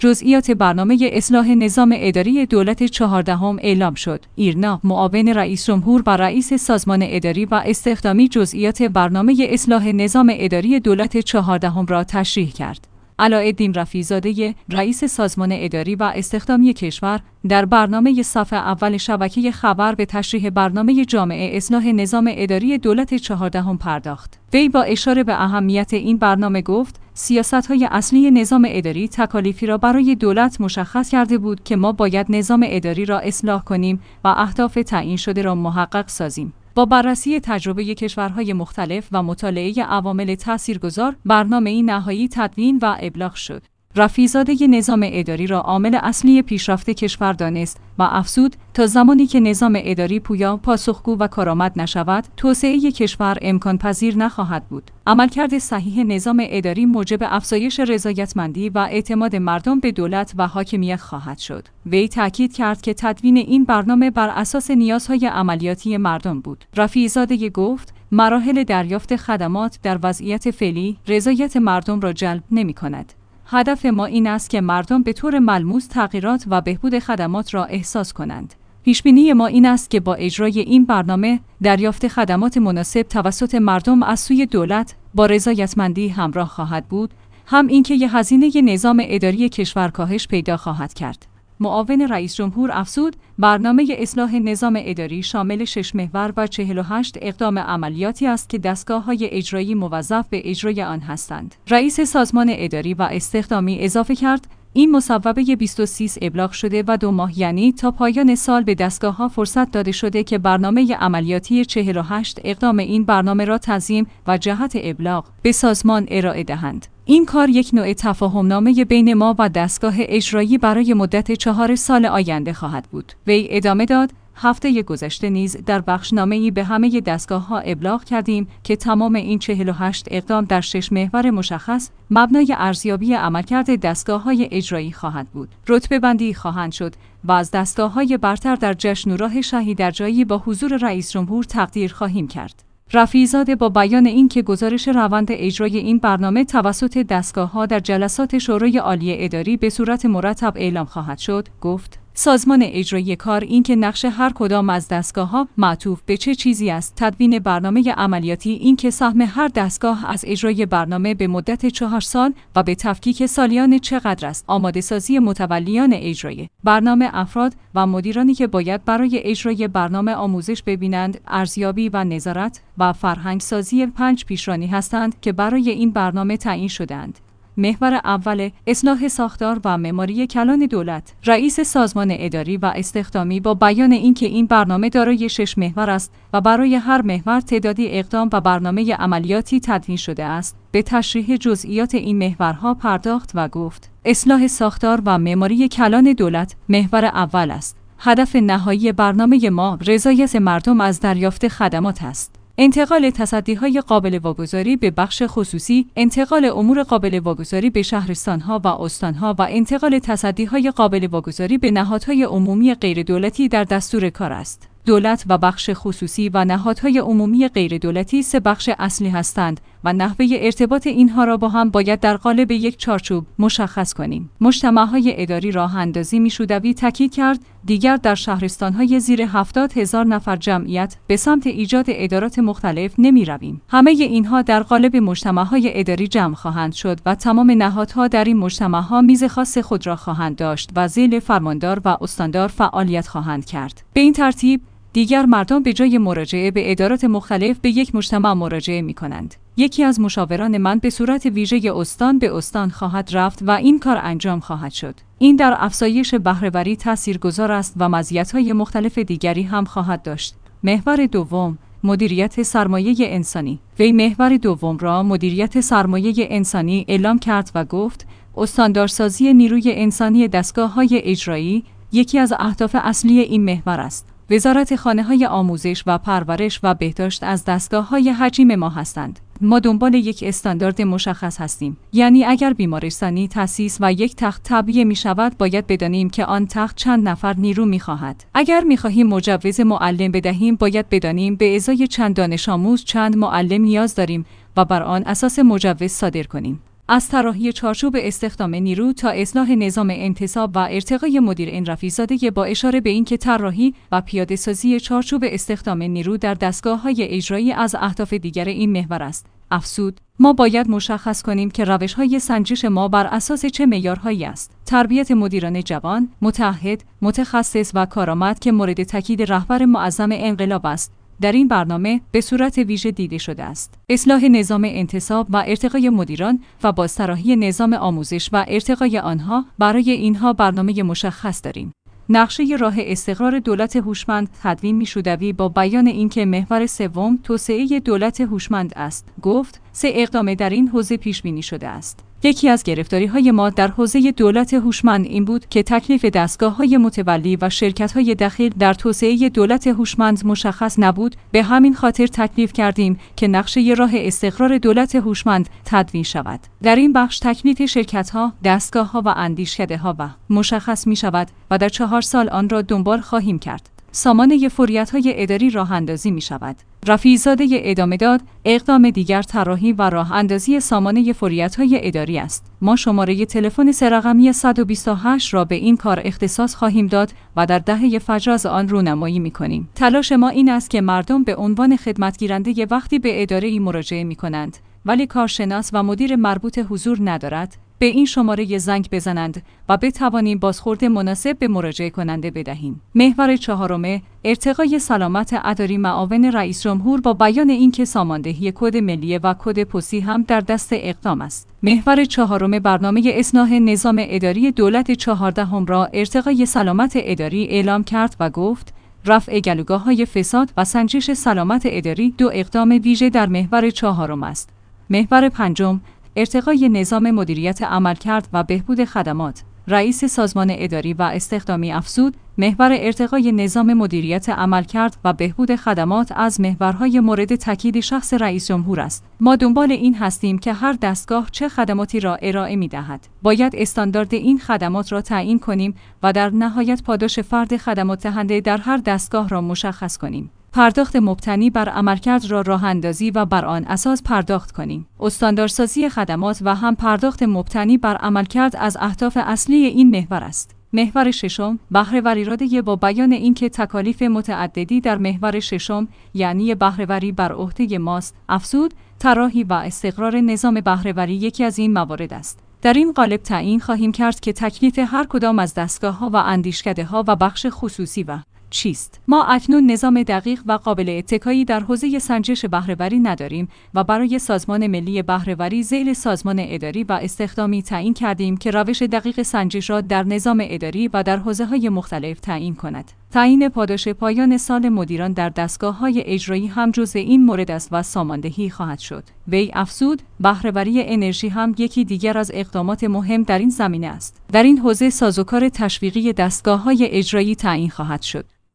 جزئیات برنامه اصلاح نظام اداری دولت 14 اعلام شد. ایرنا، معاون رئیس جمهور و رئیس سازمان اداری و استخدامی جزئیات برنامه اصلاح نظام اداری دولت 14 را تشریح کرد. علاءالدین رفیع‌زاده، رئیس سازمان اداری و استخدامی کشور، در برنامه صفحه اول شبکه خبر به تشریح برنامه جامع اصلاح نظام اداری دولت 14 پرداخت. وی با اشاره به اهمیت این برنامه گفت: سیاست‌های اصلی نظام اداری تکالیفی را برای دولت مشخص کرده بود که ما باید نظام اداری را اصلاح کنیم و اهداف تعیین شده را محقق سازیم. با بررسی تجربه کشورهای مختلف و مطالعه عوامل تاثیرگذار، برنامه‌ای نهایی تدوین و ابلاغ شد. رفیع‌زاده نظام اداری را عامل اصلی پیشرفت کشور دانست و افزود: تا زمانی که نظام اداری پویا، پاسخگو و کارآمد نشود، توسعه کشور امکان پذیر نخواهد بود. عملکرد صحیح نظام اداری موجب افزایش رضایتمندی و اعتماد مردم به دولت و حاکمیت خواهد شد. وی تاکید کرد که تدوین این برنامه بر اساس نیازهای عملیاتی مردم بود. رفیع‌زاده گفت: مراحل دریافت خدمات در وضعیت فعلی رضایت مردم را جلب نمی‌کند. هدف ما این است که مردم به طور ملموس تغییرات و بهبود خدمات را احساس کنند. پیشبینی ما این است که با اجرای این برنامه، دریافت خدمات مناسب توسط مردم از سوی دولت با رضایتمندی همراه خواهد بود، هم اینکه هزینه نظام اداری کشور کاهش پیدا خواهد کرد. معاون رئیس جمهور افزود: برنامه اصلاح نظام اداری شامل 6 محور و 48 اقدام عملیاتی است که دستگاه‌های اجرایی موظف به اجرای آن هستند. رئیس سازمان اداری و استخدامی اضافه کرد: این مصوبه 23 ابلاغ شده و 2 ماه، یعنی تا پایان سال، به دستگاه‌ها فرصت داده شده که برنامه عملیاتی 48 اقدام این برنامه را تنظیم و جهت ابلاغ به سازمان ارائه دهند. این کار یک نوع تفاهم‌نامه بین ما و دستگاه اجرایی برای مدت 4 سال آینده خواهد بود. وی ادامه داد: هفته گذشته نیز در بخشنامه‌ای به همه دستگاه‌ها ابلاغ کردیم که تمام این 48 اقدام در 6 محور مشخص مبنای ارزیابی عملکرد دستگاه‌های اجرایی خواهد بود. رتبه‌بندی خواهند شد و از دستگاه‌های برتر در جشن و راه شهیدرجایی با حضور رئیس جمهور تقدیر خواهیم کرد. رفیع‌زاده با بیان اینکه گزارش روند اجرای این برنامه توسط دستگاه‌ها در جلسات شورای عالی اداری به صورت مرتب اعلام خواهد شد، گفت: سازمان اجرایی کار این که نقش هر کدام از دستگاه‌ها معطوف به چه چیزی است، تدوین برنامه عملیاتی این که سهم هر دستگاه از اجرای برنامه به مدت 4 سال و به تفکیک سالیان چقدر است، آماده سازی متولیان اجرایی برنامه، افراد و مدیرانی که باید برای اجرای برنامه آموزش ببینند، ارزیابی و نظارت و فرهنگ سازی 5 پیشرانی هستند که برای این برنامه تعیین شدند. محور اول، اصلاح ساختار و معماری کلان دولت. رئیس سازمان اداری و استخدامی با بیان اینکه این برنامه دارای 6 محور است و برای هر محور تعدادی اقدام و برنامه عملیاتی تدوین شده است، به تشریح جزئیات این محورها پرداخت و گفت: اصلاح ساختار و معماری کلان دولت محور اول است. هدف نهایی برنامه ما رضایت مردم از دریافت خدمات است. انتقال تصدی‌های قابل واگذاری به بخش خصوصی، انتقال امور قابل واگذاری به شهرستان‌ها و استان‌ها و انتقال تصدی‌های قابل واگذاری به نهادهای عمومی غیردولتی در دستور کار است. دولت و بخش خصوصی و نهادهای عمومی غیردولتی 3 بخش اصلی هستند و نحوه ارتباط اینها را با هم باید در قالب یک چارچوب مشخص کنیم. مجتمع‌های اداری راه اندازی میشودوی تاکید کرد: دیگر در شهرستان‌های زیر 70,000 نفر جمعیت به سمت ایجاد ادارات مختلف نمی‌رویم. همه اینها در قالب مجتمع‌های اداری جمع خواهند شد و تمام نهادها در این مجتمع‌ها میز خاص خود را خواهند داشت و ذیل فرماندار و استاندار فعالیت خواهند کرد. به این ترتیب دیگر مردم به جای مراجعه به ادارات مختلف به یک مجتمع مراجعه می‌کنند. یکی از مشاوران من به صورت ویژه استان به استان خواهد رفت و این کار انجام خواهد شد. این در افزایش بهره‌وری تاثیرگذار است و مزیت‌های مختلف دیگری هم خواهد داشت. محور دوم، مدیریت سرمایه انسانی. وی محور دوم را مدیریت سرمایه انسانی اعلام کرد و گفت: استاندارسازی نیروی انسانی دستگاه‌های اجرایی یکی از اهداف اصلی این محور است. وزارت خانه‌های آموزش و پرورش و بهداشت از دستگاه‌های حجیم ما هستند. ما دنبال یک استاندارد مشخص هستیم. یعنی اگر بیمارستانی تأسیس و یک تخت تعبیه می شود، باید بدانیم که آن تخت چند نفر نیرو می خواهد. اگر می خواهیم مجوز معلم بدهیم، باید بدانیم به ازای چند دانش آموز چند معلم نیاز داریم و بر آن اساس مجوز صادر کنیم. از طراحی چارچوب استخدام نیرو تا اصلاح نظام انتصاب و ارتقای مدیر این رفیع‌زاده با اشاره به اینکه طراحی و پیاده‌سازی چارچوب استخدام نیرو در دستگاه‌های اجرایی از اهداف دیگر این محور است. افزود: ما باید مشخص کنیم که روش‌های سنجش ما بر اساس چه معیارهایی است. تربیت مدیران جوان، متعهد، متخصص و کارآمد که مورد تاکید رهبر معظم انقلاب است، در این برنامه به صورت ویژه دیده شده است. اصلاح نظام انتصاب و ارتقای مدیران و بازطراحی نظام آموزش و ارتقای آنها، برای اینها برنامه مشخص داریم. نقشه راه استقرار دولت هوشمند تدوین میشدوی با بیان اینکه محور سوم توسعه دولت هوشمند است. گفت: 3 اقدام در این حوزه پیش بینی شده است. یکی از گرفتاری‌های ما در حوزه دولت هوشمند این بود که تکلیف دستگاه‌های متولی و شرکت‌های دخیل در توسعه دولت هوشمند مشخص نبود. به همین خاطر تکلیف کردیم که نقشه راه استقرار دولت هوشمند تدوین شود. در این بخش تکلیف شرکت‌ها، دستگاه‌ها و اندیشکده‌ها مشخص می‌شود و در 4 سال آن را دنبال خواهیم کرد. سامانه فوریت‌های اداری راه‌اندازی می‌شود. رفیع‌زاده ادامه داد: اقدام دیگر طراحی و راه‌اندازی سامانه فوریت‌های اداری است. ما شماره تلفن 3 رقمی 128 را به این کار اختصاص خواهیم داد و در دهه فجر از آن رونمایی می‌کنیم. تلاش ما این است که مردم به عنوان خدمتگیرنده وقتی به اداره‌ای مراجعه می‌کنند ولی کارشناس و مدیر مربوط حضور ندارد، به این شماره زنگ بزنند و بتوانیم بازخورد مناسب به مراجعه کننده بدهیم. محور 4: ارتقای سلامت اداری. معاون رئیس جمهور با بیان اینکه ساماندهی کد ملی و کد پستی هم در دست اقدام است. محور 4: برنامه اصلاح نظام اداری دولت 14 را ارتقای سلامت اداری اعلام کرد و گفت: رفع گلوگاه‌های فساد و سنجش سلامت اداری 2 اقدام ویژه در محور 4 است. محور 5: ارتقای نظام مدیریت عملکرد و بهبود خدمات. رئیس سازمان اداری و استخدامی افزود: محور ارتقای نظام مدیریت عملکرد و بهبود خدمات از محورهای مورد تاکید شخص رئیس جمهور است. ما دنبال این هستیم که هر دستگاه چه خدماتی را ارائه می‌دهد. باید استاندارد این خدمات را تعیین کنیم و در نهایت پاداش فرد خدمات دهنده در هر دستگاه را مشخص کنیم. پرداخت مبتنی بر عملکرد را راه‌اندازی و بر آن اساس پرداخت کنیم. استانداردسازی خدمات و هم پرداخت مبتنی بر عملکرد از اهداف اصلی این محور است. محور 6: بهره‌وری را با بیان اینکه تکالیف متعددی در محور 6 یعنی بهره‌وری بر عهده ماست، افزود: طراحی و استقرار نظام بهره‌وری یکی از این موارد است. در این قالب تعیین خواهیم کرد که تکلیف هر کدام از دستگاه‌ها و اندیشکده‌ها و بخش خصوصی چیست. ما اکنون نظام دقیق و قابل اتکایی در حوزه سنجش بهره‌وری نداریم و برای سازمان ملی بهره‌وری ذیل سازمان اداری و استخدامی تعیین کردیم که روش دقیق سنجش را در نظام اداری و در حوزه‌های مختلف تعیین کند. تعیین پاداش پایان سال مدیران در دستگاه‌های اجرایی هم جزء این مورد است و ساماندهی خواهد شد. وی افزود: بهره‌وری انرژی هم یکی دیگر از اقدامات مهم در این زمینه است. در این حوزه سازوکار تشویقی دستگاه‌های اجرایی تعیین خواهد شد.